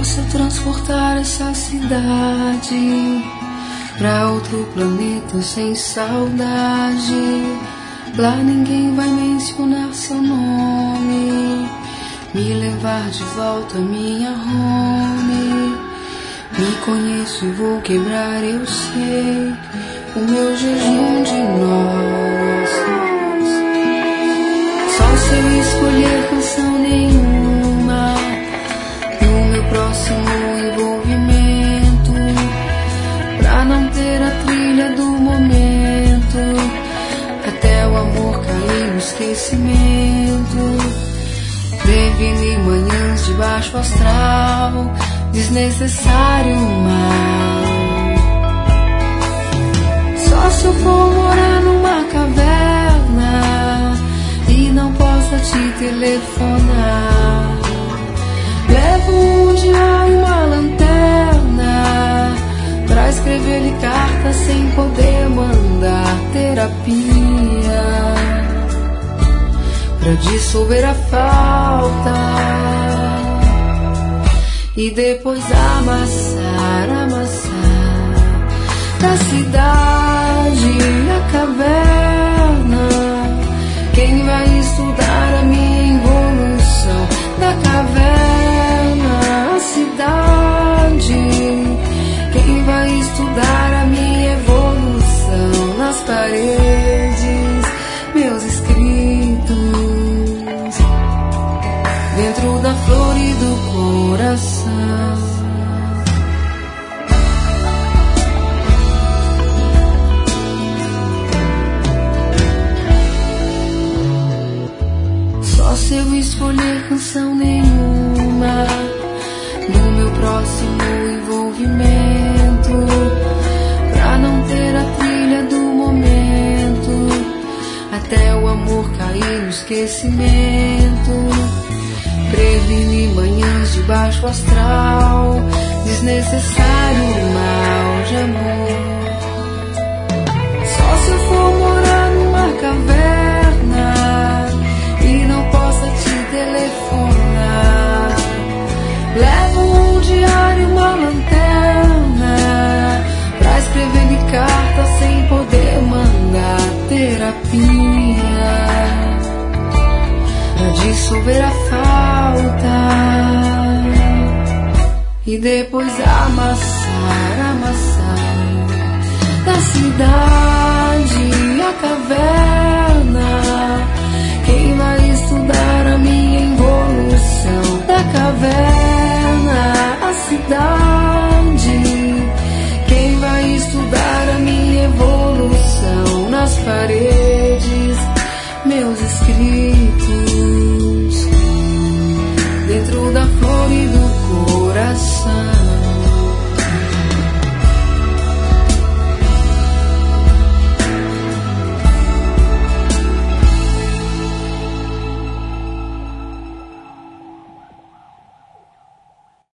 se eu transportar essa cidade pra outro planeta sem saudade, lá ninguém vai mencionar seu nome, me levar de volta à minha home. Me conheço e vou quebrar, eu sei, o meu jejum de nós. Só se eu escolher canção nenhuma no meu próximo envolvimento, pra não ter a trilha do momento, até o amor cair no esquecimento. Previne manhãs de baixo astral, desnecessário mal. Só se eu for morar numa caverna e não possa te telefonar, levo um diário e uma lanterna pra escrever-lhe cartas sem poder mandar terapia, pra dissolver a falta e depois amassar da cidade a caverna. Quem vai estudar a minha evolução? Da caverna a cidade. Quem vai estudar a minha evolução? Nas paredes, meus escritos, dentro da flor e do coração. Só se eu escolher canção nenhuma no meu próximo envolvimento, pra não ter a trilha do momento, até o amor cair no esquecimento. Previne manhãs de baixo astral, desnecessário mal de amor. Só se eu for morar numa caverna e não possa te telefonar, levo um diário e uma lanterna pra escrever-lhe cartas sem poder mandar terapia, pra dissolver a falta e depois amassar da cidade a caverna. Quem vai estudar a minha evolução? Da caverna a cidade. Quem vai estudar a minha evolução? Nas paredes, meus escritos,